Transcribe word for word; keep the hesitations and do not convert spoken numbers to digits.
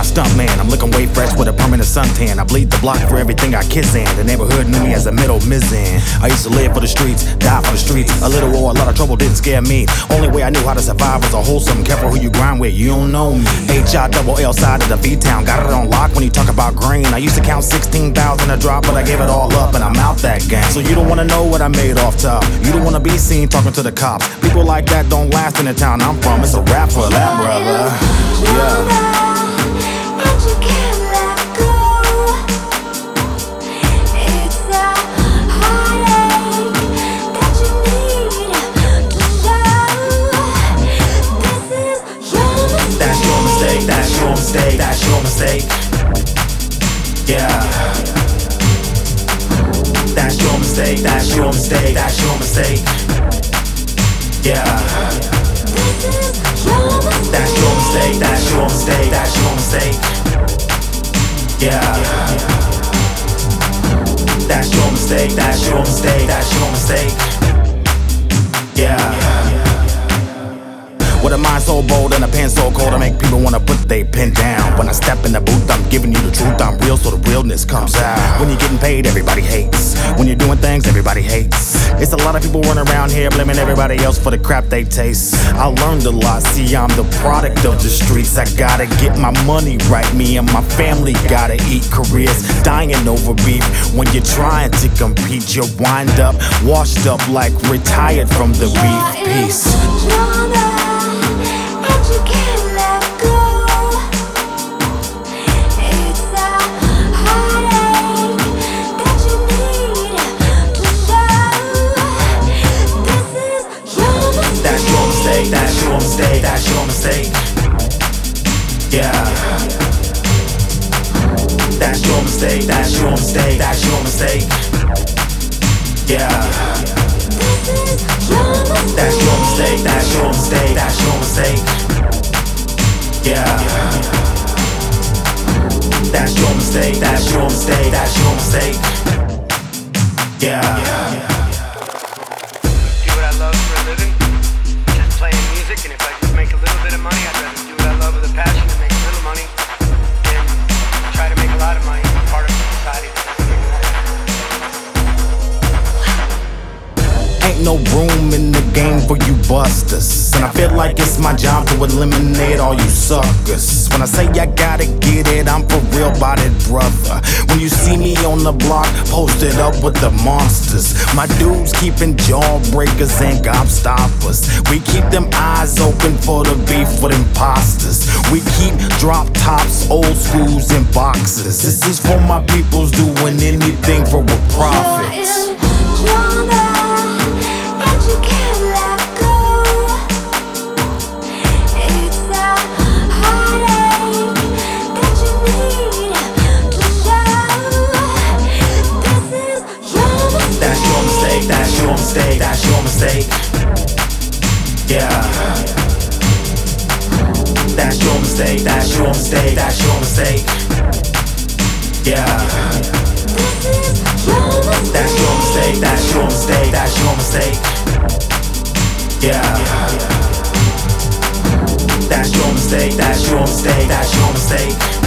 stunt man. I'm looking way fresh with a permanent suntan. I bleed the block for everything I kiss in. The neighborhood knew me as a middle mizzin. I used to live for the streets, die for the streets. A little or a lot of trouble didn't scare me. Only way I knew how to survive was a wholesome. Careful who you grind with, you don't know me. H I double L side of the V-Town. Got it on lock when you talk about green. I used to count sixteen thousand a drop, but I gave it all up and I'm out that game. So you don't wanna know what I made off top. You don't wanna be seen talking to the cops. People like that don't last in the town I'm from. It's a rap for that, brother. Yeah. That's your mistake, that's your mistake. Yeah. That's your mistake, that's your mistake, that's your mistake. Yeah. That's your mistake, that's your mistake, that's your mistake. Yeah. That's your mistake, that's your mistake, that's your mistake. Yeah. With a mind so bold and a pen so cold, I make people wanna put they pen down. When I step in the booth, I'm giving you the truth. I'm real, so the realness comes out. When you're getting paid, everybody hates. When you're doing things, everybody hates. It's a lot of people running around here blaming everybody else for the crap they taste. I learned a lot, see I'm the product of the streets. I gotta get my money right, me and my family gotta eat. Careers dying over beef. When you're trying to compete, you wind up washed up like retired from the beef. Peace. You can't let go. It's a heartache that you need to show. This is your mistake. That's your mistake, that's your mistake, that's your mistake. Yeah. That's your mistake, that's your mistake, that's your mistake. Yeah. This is your mistake. That's your mistake, that's your mistake, that's your mistake. Yeah. That's your mistake, that's your mistake, that's your mistake. Yeah. Do what I love for a living, just playing music, and if I just make a little bit of money, I'd rather do what I love with a passion and make a little money than try to make a lot of money and be part of society. Ain't no room in the game for you busters, and I feel like it's my job to eliminate all you suckers. When I say I gotta get it, I'm for real about it, brother. When you see me on the block, posted up with the monsters, my dudes keeping jawbreakers and gobstoppers. We keep them eyes open for the beef with imposters. We keep drop tops, old schools, and boxes. This is for my peoples doing anything for a profit. You can't let go. It's a heartache that you need to show. This is your mistake. That's your mistake, that's your mistake, that's your mistake. Yeah. That's your mistake, that's your mistake, that's your mistake. Yeah. That's your mistake, that's your mistake, that's your mistake. Yeah. That's your mistake, that's your mistake, that's your mistake.